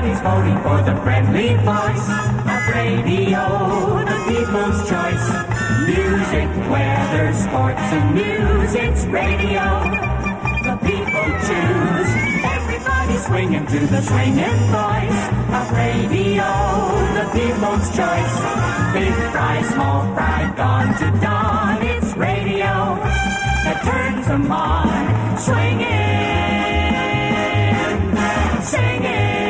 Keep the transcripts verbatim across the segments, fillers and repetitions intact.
Everybody's voting for the friendly voice of radio, the people's choice. Music, weather, sports, and news, it's radio. The people choose. Everybody's swinging to the swinging voice of radio, the people's choice. Big fry, small fry, dawn to dawn, it's radio that turns them on. Swinging, singing.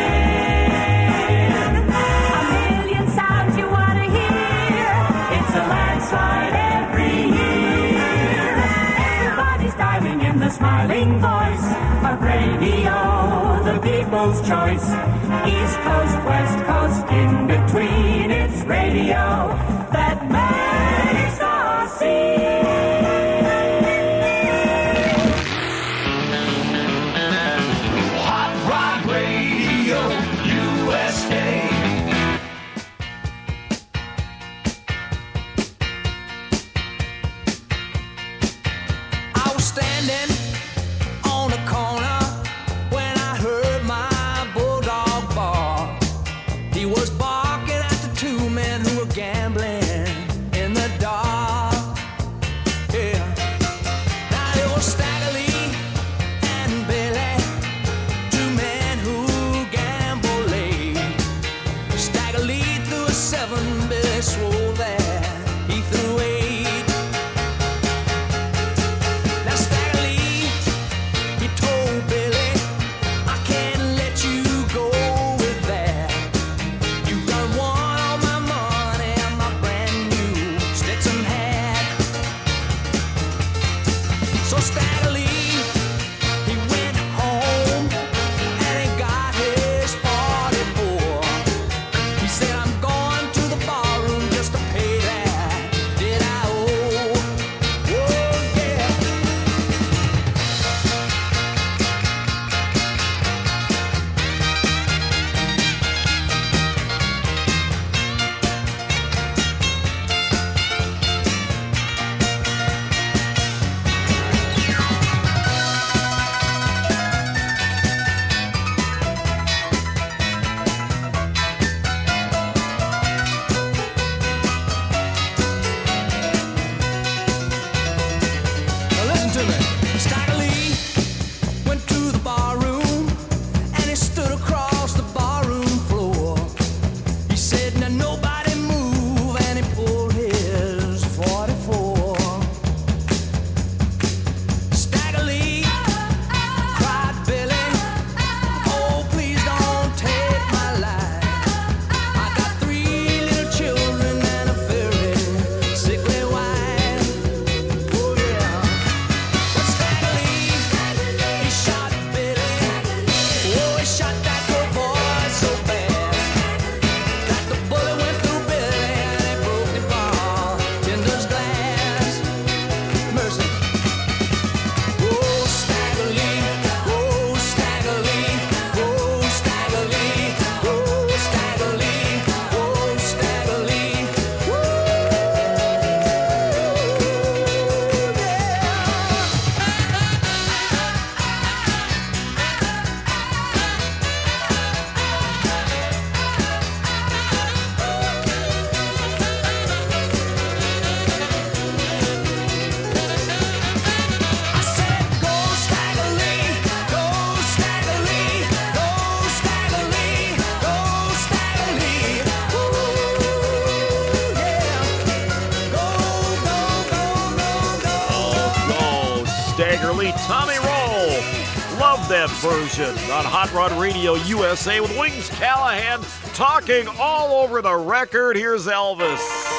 A million sounds you want to hear. It's a landslide every year. Everybody's diving in the smiling voice of radio, the people's choice. East Coast, West Coast, in between, it's radio that makes us see. Tommy Roll. Love that version on Hot Rod Radio U S A with Wings Callahan talking all over the record. Here's Elvis.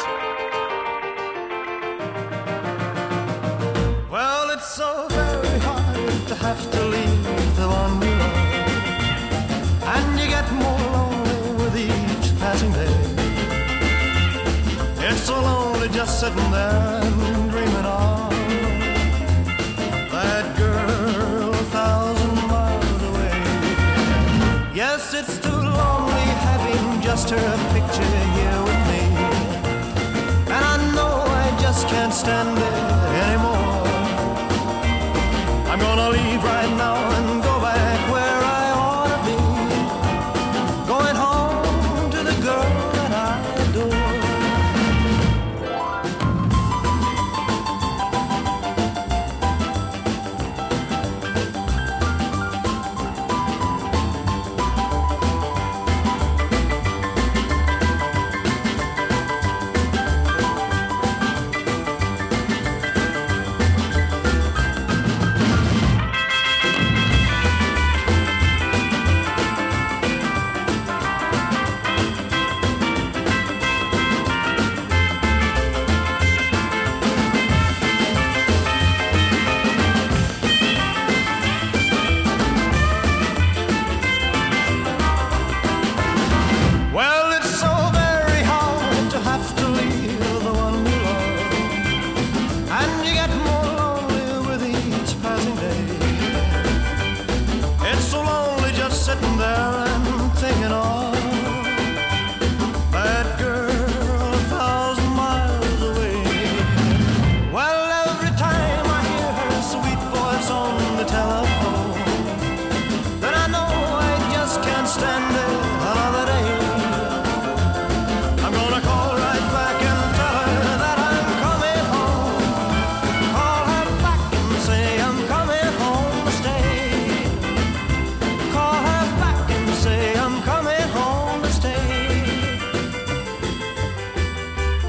Well, it's so very hard to have to leave the one we love, and you get more lonely with each passing day. It's so lonely just sitting there and dreaming of that girl a thousand miles away. Yes, it's too lonely having just her picture here with me, and I know I just can't stand it anymore. I'm gonna leave right now and go back where I ought to be.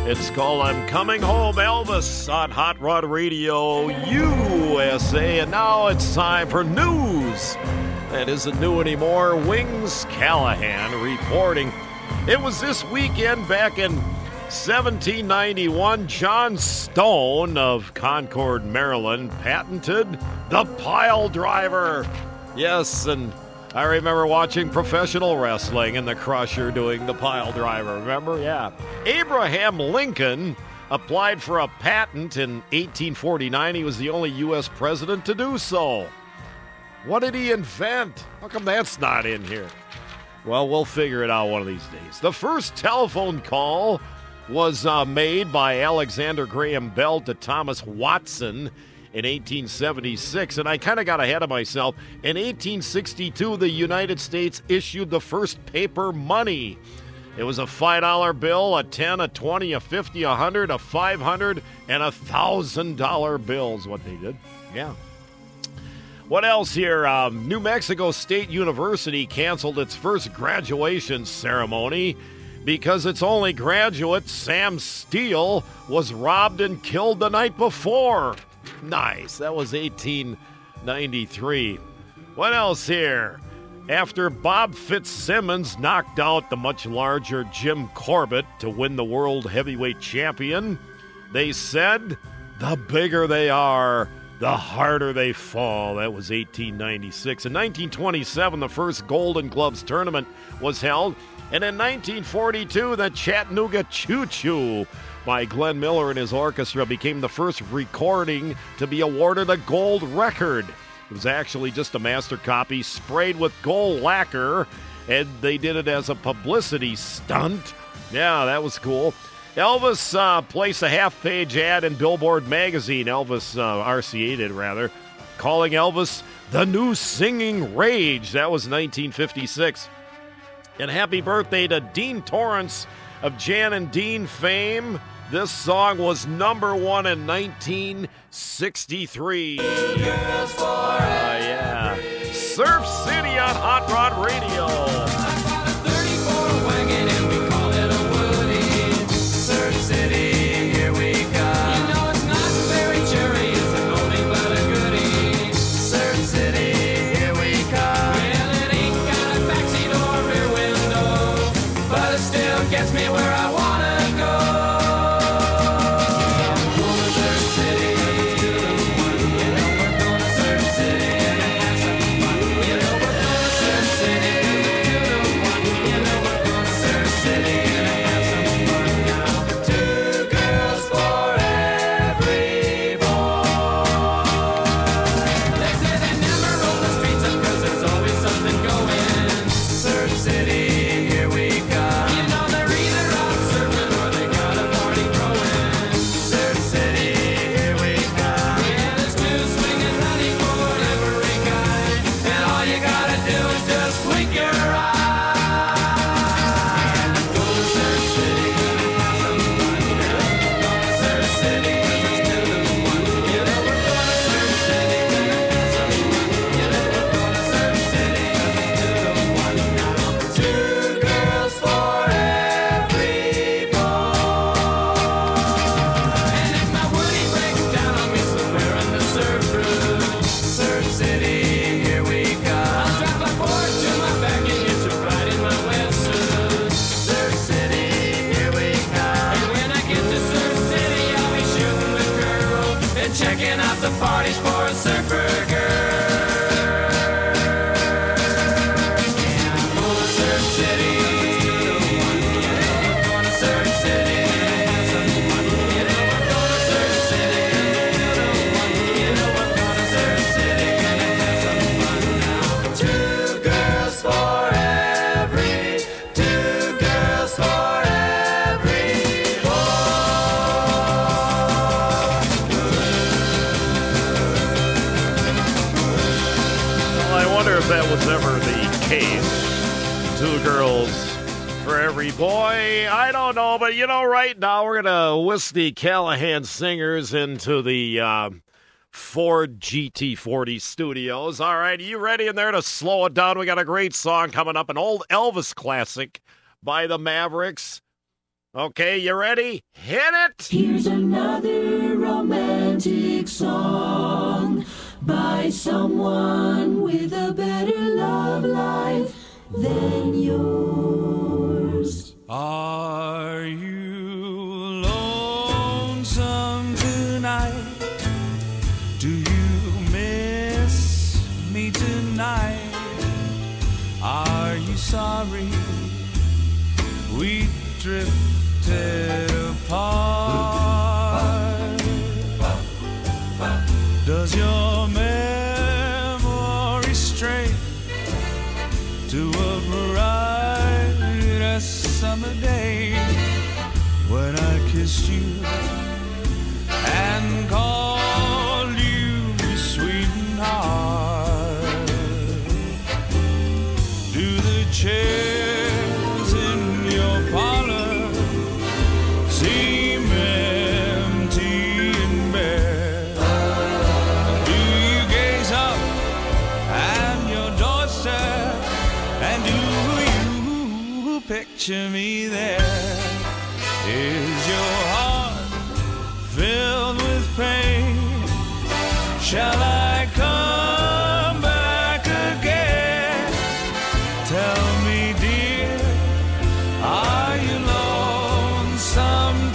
It's called I'm Coming Home, Elvis, on Hot Rod Radio U S A. And now it's time for news that isn't new anymore. Wings Callahan reporting. It was this weekend back in seventeen ninety-one, John Stone of Concord, Maryland, patented the pile driver. Yes, and I remember watching professional wrestling and the Crusher doing the pile driver. Remember? Yeah. Abraham Lincoln applied for a patent in eighteen forty-nine. He was the only U S president to do so. What did he invent? How come that's not in here? Well, we'll figure it out one of these days. The first telephone call was uh, made by Alexander Graham Bell to Thomas Watson in eighteen seventy-six, and I kind of got ahead of myself. In eighteen sixty-two, the United States issued the first paper money. It was a five dollar bill, a ten, a twenty, a fifty, a one hundred, a five hundred, and a one thousand dollar bill is what they did. Yeah. What else here? Um, New Mexico State University canceled its first graduation ceremony because its only graduate, Sam Steele, was robbed and killed the night before. Nice. That was eighteen ninety-three. What else here? After Bob Fitzsimmons knocked out the much larger Jim Corbett to win the World Heavyweight Champion, they said, the bigger they are, the harder they fall. That was eighteen ninety-six. In nineteen twenty-seven, the first Golden Gloves tournament was held. And in nineteen forty-two, the Chattanooga Choo Choo by Glenn Miller and his orchestra became the first recording to be awarded a gold record. It was actually just a master copy sprayed with gold lacquer, and they did it as a publicity stunt. Yeah, that was cool. Elvis uh, placed a half-page ad in Billboard magazine, Elvis, uh, R C A did rather, calling Elvis the new singing rage. That was nineteen fifty-six. And happy birthday to Dean Torrance of Jan and Dean fame. This song was number one in nineteen sixty-three. Girls for Uh, yeah. Surf City on Hot Rod Radio. I bought a thirty-four wagon and we call it a Woody. Surf City, here we come. You know it's not very cherry, it's an oldie but a goodie. Surf City, here we come. Well, it ain't got a backseat or rear window, but it still gets me where I wanna go. Surf City, you know we're gonna Surf City and have some fun. You know we're gonna Surf City, you know we're gonna Surf City and have some fun now. Two girls for every boy. They say they never roll the streets up 'cause there's always something going. Surf City, here we come. You know they're either out surfing or they got a party throwing. Surf City, here we come. Yeah, there's two swinging honey for every kind, and all you gotta do is just blink your eye. Go to Surf City and have some fun. Go to Surf City 'cause it's two to one. You know we're gonna Surf City and have some fun. You know we're gonna Surf City 'cause it's two to one now. Two girls for every boy. And if my Woody breaks down, I'll be somewhere in the surf room. Surf City, here we come. I'll strap a board to my back and get you right in my wetsuit. Surf City, here we come. And when I get to Surf City, I'll be shooting with girls and checking out the parties for a surfer girl. Yeah, I'm going to Surf City. You know we're going to Surf City and have some fun. You know we're going to Surf City. You know we're going to Surf City and have some fun now. Two girls for every, two girls for every boy. Well, I wonder if that was ever the case. Two girls for every boy. I don't know, but you know, right now we're going to whisk the Callahan Singers into the uh, Ford G T forty studios. All right, are you ready in there to slow it down? We got a great song coming up, an old Elvis classic by the Mavericks. Okay, you ready? Hit it! Here's another romantic song by someone with a better love life than yours. Are you lonesome tonight? Do you miss me tonight? Are you sorry we drifted apart? Does your memory stray to a bright summer day when I kissed you and called you sweetheart? Do the chairs in your parlor seem empty and bare? Do you gaze up at your doorstep and do you picture me there? Is your heart filled with pain? Shall I come back again? Tell me, dear, are you lonesome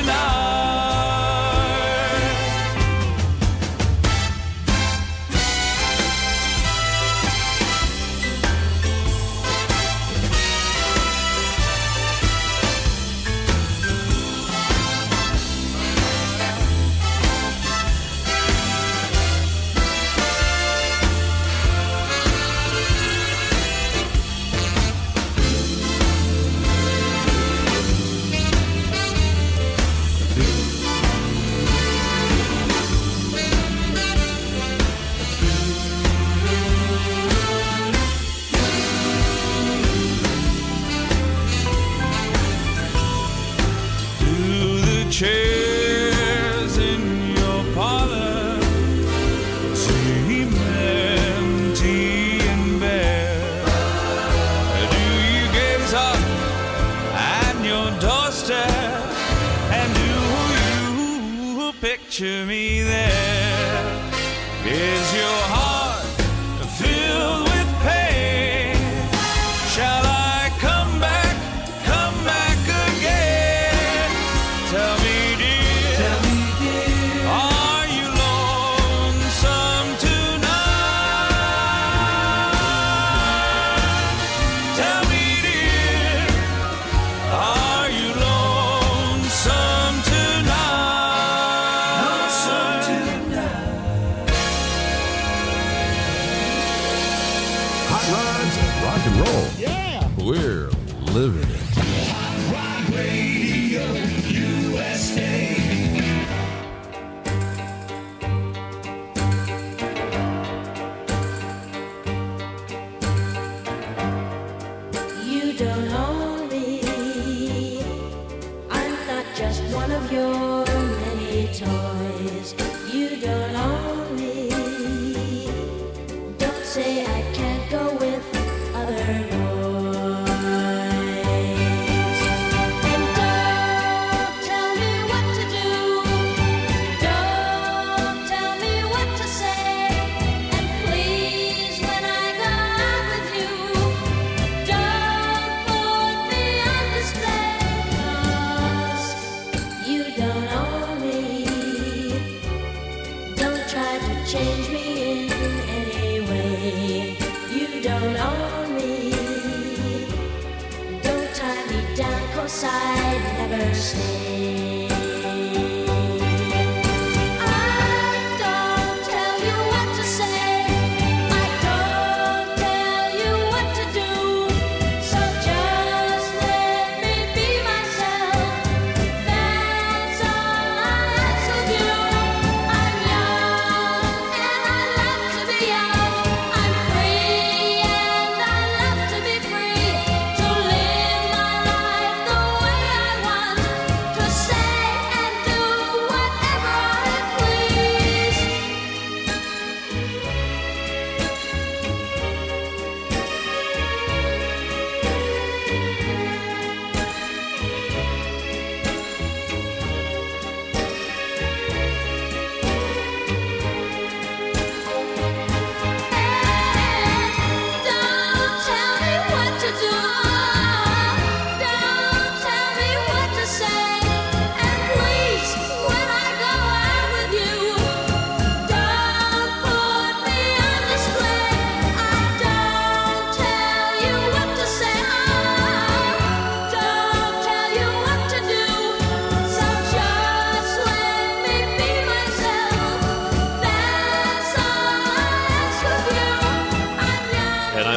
chairs in your parlor seem empty and bare? Do you gaze up at your doorstep and do you picture me there? Is your heart filled with pain? Shall I come back, come back again? Tell me, dear, Tell me, dear, are you lonesome tonight? Tell me, dear, are you lonesome tonight? Lonesome tonight. Hot rods and rock and roll. Yeah. We're living it. Radio U S A. You don't own me. I'm not just one of your many toys. You don't own me. Don't say I can't go with other boys. And don't tell me what to do. Don't tell me what to say. And please, when I go out with you, don't put me on display. 'Cause you don't own me. Don't try to change me in any way.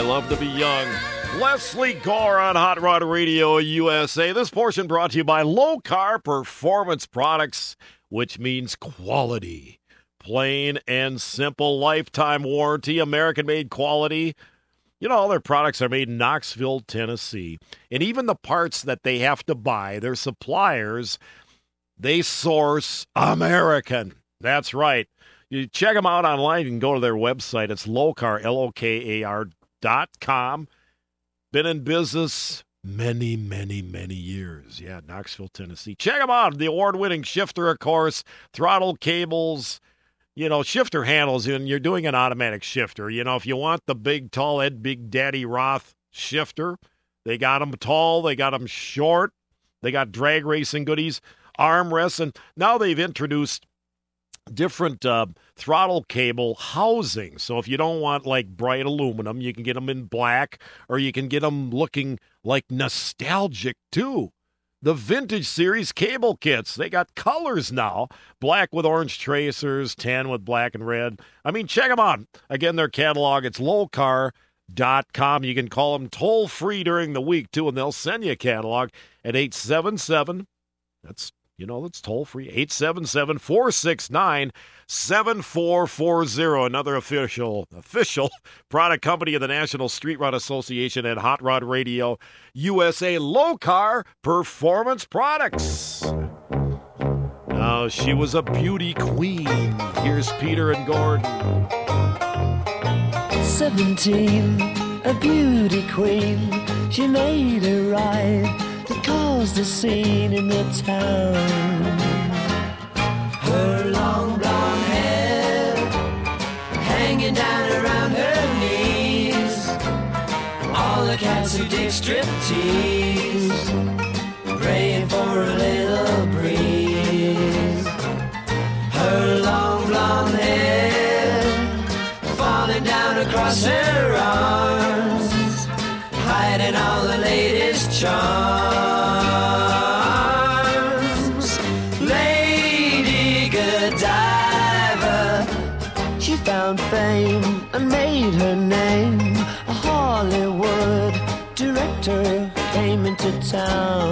love to be young. Leslie Gore on Hot Rod Radio U S A. This portion brought to you by Low-Car Performance Products, which means quality. Plain and simple, lifetime warranty, American-made quality. You know, all their products are made in Knoxville, Tennessee. And even the parts that they have to buy, their suppliers, they source American. That's right. You check them out online. You can go to their website. It's Low-Car, L O K A R dot com. Been in business many, many, many years. Yeah, Knoxville, Tennessee. Check them out. The award-winning shifter, of course, throttle cables, you know, shifter handles, and you're doing an automatic shifter. You know, if you want the big, tall Ed Big Daddy Roth shifter, they got them tall, they got them short, they got drag racing goodies, armrests, and now they've introduced different uh, throttle cable housing. So if you don't want like bright aluminum, you can get them in black, or you can get them looking like nostalgic too. The vintage series cable kits, they got colors now. Black with orange tracers, tan with black and red. I mean, check them out. Again, their catalog, it's low car dot com. You can call them toll free during the week too, and they'll send you a catalog at eight seven seven, that's You know, that's toll-free, eight seven seven, four six nine, seven four four zero. Another official official product company of the National Street Rod Association and Hot Rod Radio U S A, Low-Car Performance Products. Now, she was a beauty queen. Here's Peter and Gordon. Seventeen, a beauty queen. She made a ride that caused a scene in the town. Her long blonde hair hanging down around her knees. All the cats who dig striptease, praying for a little breeze. Her long blonde hair falling down across her arms, hiding all the latest charms. Lady Godiva, she found fame and made her name. A Hollywood director came into town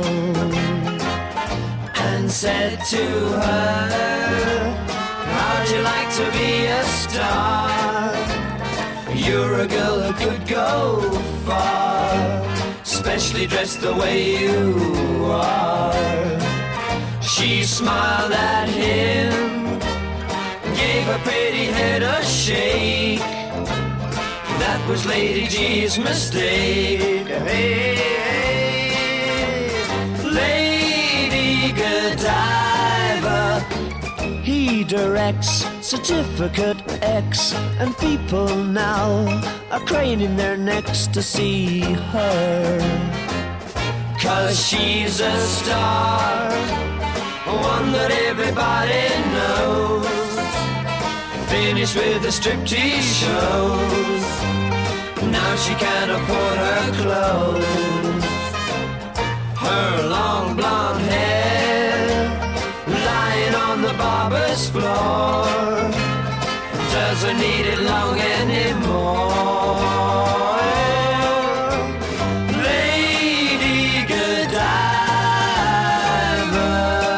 and said to her, how'd you like to be a star? You're a girl who could go far, especially dressed the way you are. She smiled at him, gave her pretty head a shake. That was Lady G's mistake. Hey, hey, Lady Godiva. He directs Certificate X, and people now are craning their necks to see her. 'Cause she's a star, one that everybody knows. Finished with the striptease shows, now she can't afford her clothes. Her long blonde hair lying on the barber's floor, doesn't need it long anymore. Lady Godiva.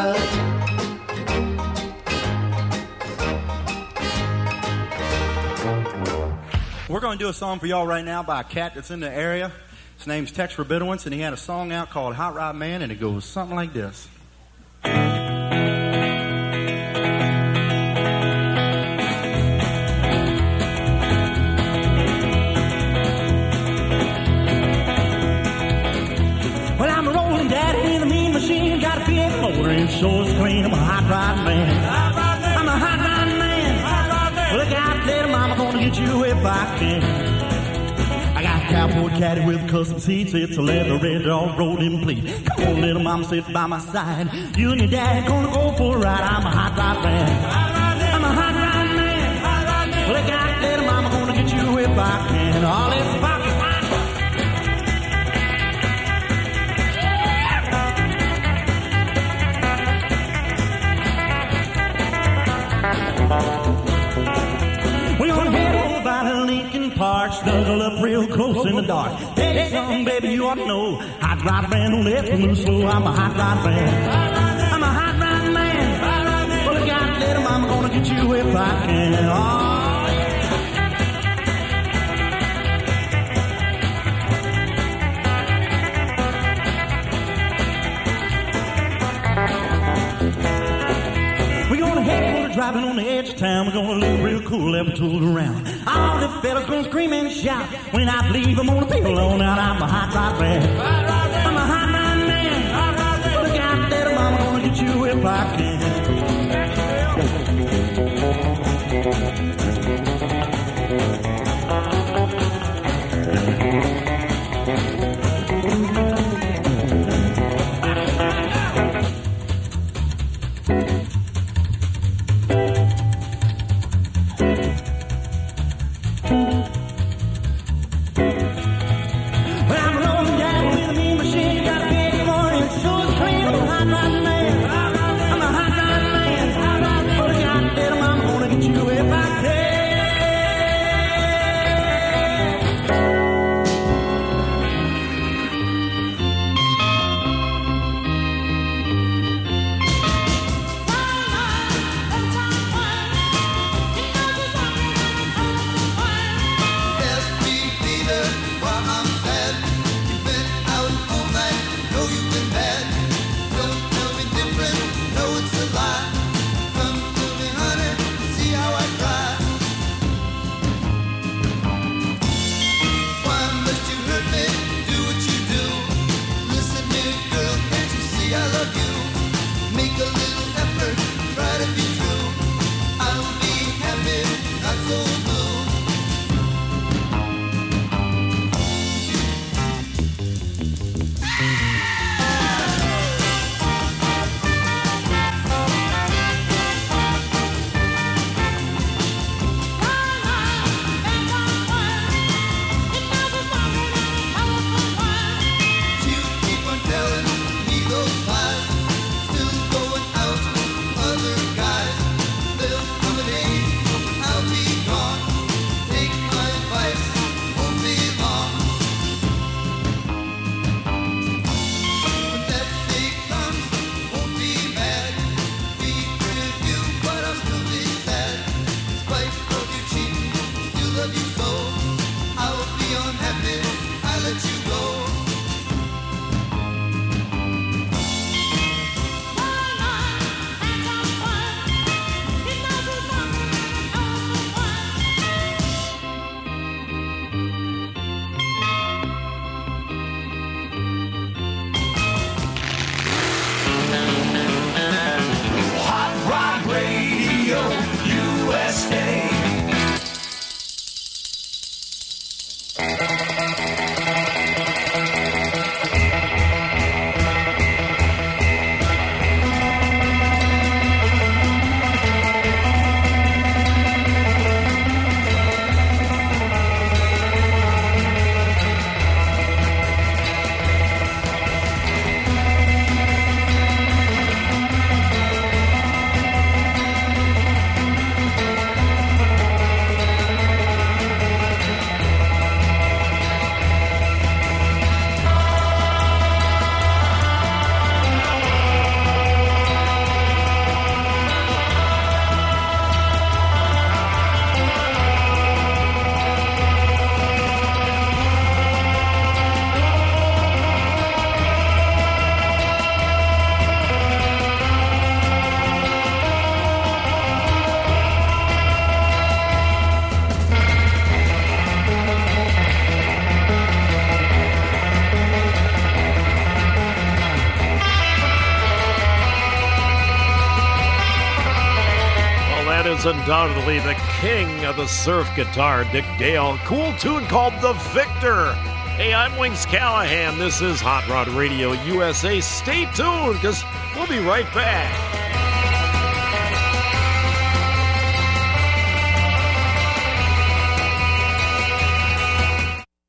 We're going to do a song for y'all right now by a cat that's in the area. His name's Tex Rabinowitz, and he had a song out called Hot Rod Man, and it goes something like this. Well, I'm a rolling daddy in a mean machine, got a big motor and sure is clean. I'm a hot rod man. I'm a hot rod man. Look out, little mama, gonna get you if I can. I got a cowboy caddy with custom seats. It's a leather red dog rolled in pleat. Come on, little mama, sit by my side. You and your dad gonna go for a ride. I'm a hot rod man. I'm a hot rod man. Look out, little mama, gonna get you if I can. All this pocket wine. We're gonna head over by the Lincoln Green Park, snuggle up real close in the dark. Hey, something, baby, you ought to know. Hot rod man, don't let me move slow. I'm a hot rod man. I'm a hot rod man. Well, I got little mama gonna get you if I can. Oh, yeah. We're gonna head for the driving on the edge of town. We're gonna look real cool, ever tooled around. All the fellas gonna scream and shout. When I leave, I'm gonna peel on out. I'm a hot rod man. I'm a hot rod man. Look out, little mama, gonna get you if I can. is undoubtedly the king of the surf guitar, Dick Dale. Cool tune called The Victor. Hey, I'm Wings Callahan. This is Hot Rod Radio U S A. Stay tuned, because we'll be right back.